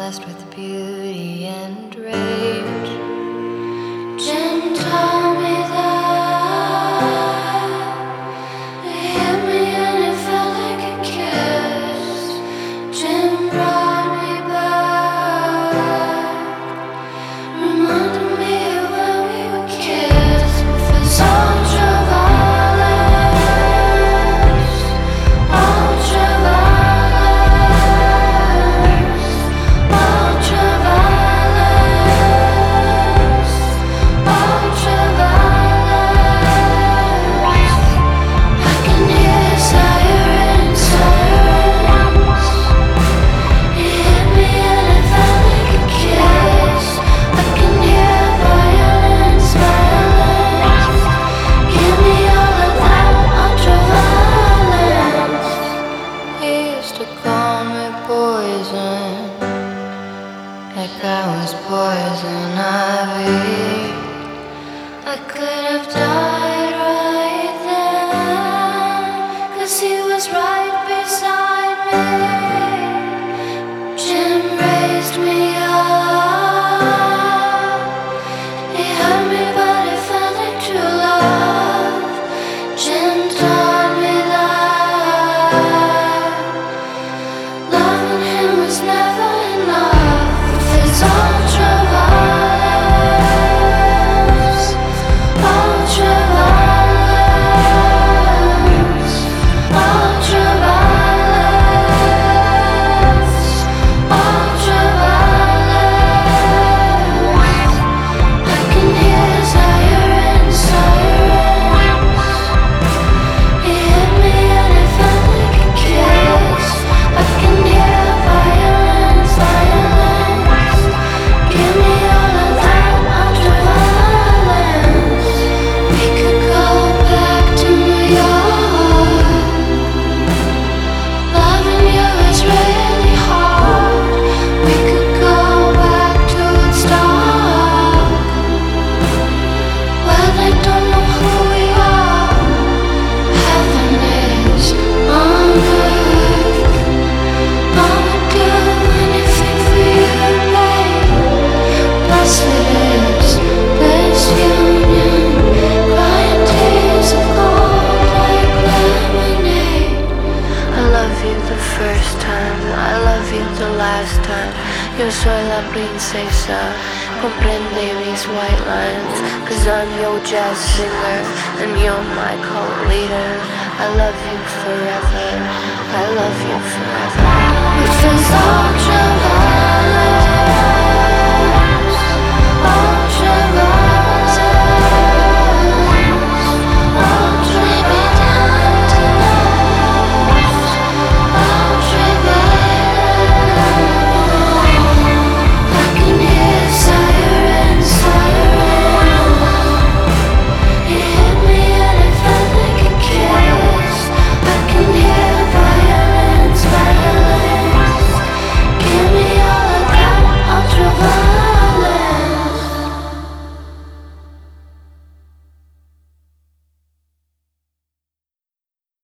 blessed with beauty and rage. Jim told me that it hit me and it felt like a kiss. Jim brought me back, reminded me of when we were kids. With his ultraviolence, ultraviolence, ultraviolence, ultraviolence. I can hear sirens, sirens. It hit me and it felt like a kiss. I can hear violence, violence. Give me all of that ultraviolence. He used to call me poison, like I was poison ivy. I could have died right then, 'cause he was right beside me. Jim raised me up. He hurt me, but it felt like true love. Jim taught me that loving him was never enough. With his ultraviolence, ultraviolence, ultraviolence, ultraviolence. I can hear sirens, sirens. He hit me and it felt like a kiss. I can hear violence, violence. Give me all of that ultraviolence. We could go back to New York. Loving you is really hard. We could go back to Woodstock, where they don't know who we are. Heaven is on earth. I would do anything for you, babe. Blessed is this union, crying tears of gold like lemonade. I love you the first time, I love you the last time. Yo soy la princesa, comprende these white lines. 'Cause I'm your jazz singer, and you're my cult leader. I love you forever, I love you forever.